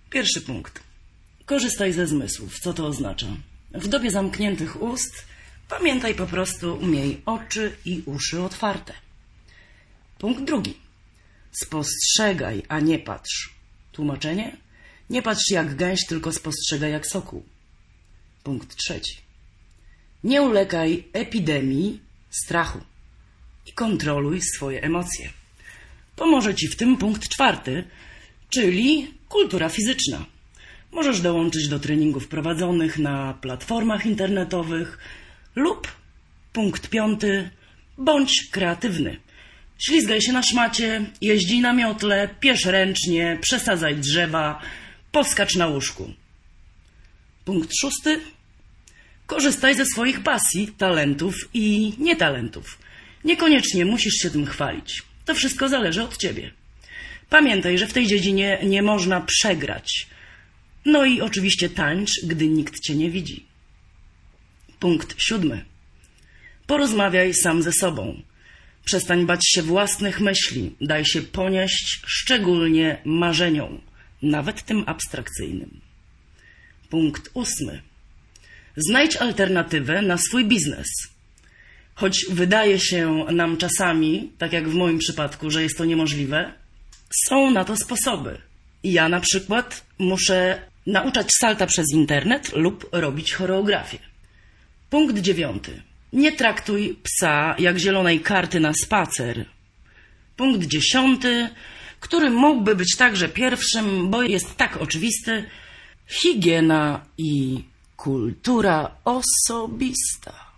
Pierwszy punkt. Korzystaj ze zmysłów. Co to oznacza? W dobie zamkniętych ust pamiętaj po prostu, miej oczy i uszy otwarte. Punkt drugi. Spostrzegaj, a nie patrz. Tłumaczenie? Nie patrz jak gęś, tylko spostrzegaj jak sokół. Punkt trzeci. Nie ulegaj epidemii strachu i kontroluj swoje emocje. Pomoże Ci w tym punkt czwarty, czyli kultura fizyczna. Możesz dołączyć do treningów prowadzonych na platformach internetowych lub, punkt piąty, bądź kreatywny. Ślizgaj się na szmacie, jeźdź na miotle, piesz ręcznie, przesadzaj drzewa, poskacz na łóżku. Punkt szósty. Korzystaj ze swoich pasji, talentów i nietalentów. Niekoniecznie musisz się tym chwalić. To wszystko zależy od Ciebie. Pamiętaj, że w tej dziedzinie nie można przegrać. No i oczywiście tańcz, gdy nikt Cię nie widzi. Punkt siódmy. Porozmawiaj sam ze sobą. Przestań bać się własnych myśli. Daj się ponieść szczególnie marzeniom, nawet tym abstrakcyjnym. Punkt ósmy. Znajdź alternatywę na swój biznes. Choć wydaje się nam czasami, tak jak w moim przypadku, że jest to niemożliwe, są na to sposoby. Ja na przykład muszę nauczać salta przez internet lub robić choreografię. Punkt dziewiąty. Nie traktuj psa jak zielonej karty na spacer. Punkt dziesiąty, który mógłby być także pierwszym, bo jest tak oczywisty. Higiena i kultura osobista.